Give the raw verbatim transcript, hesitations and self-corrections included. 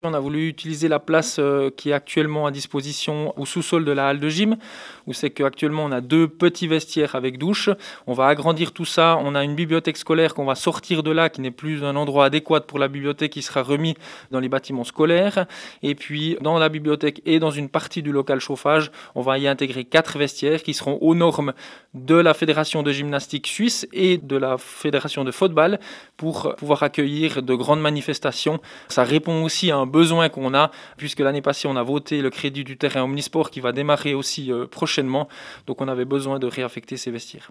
On a voulu utiliser la place euh, qui est actuellement à disposition au sous-sol de la halle de gym, où c'est qu'actuellement on a deux petits vestiaires avec douche. On va agrandir tout ça, on a une bibliothèque scolaire qu'on va sortir de là, qui n'est plus un endroit adéquat pour la bibliothèque, qui sera remis dans les bâtiments scolaires. Et puis dans la bibliothèque et dans une partie du local chauffage, on va y intégrer quatre vestiaires qui seront aux normes de la Fédération de gymnastique suisse et de la Fédération de football pour pouvoir accueillir de grandes manifestations. Ça répond aussi à un besoin qu'on a, puisque l'année passée on a voté le crédit du terrain Omnisport qui va démarrer aussi euh, prochainement, donc on avait besoin de réaffecter ces vestiaires.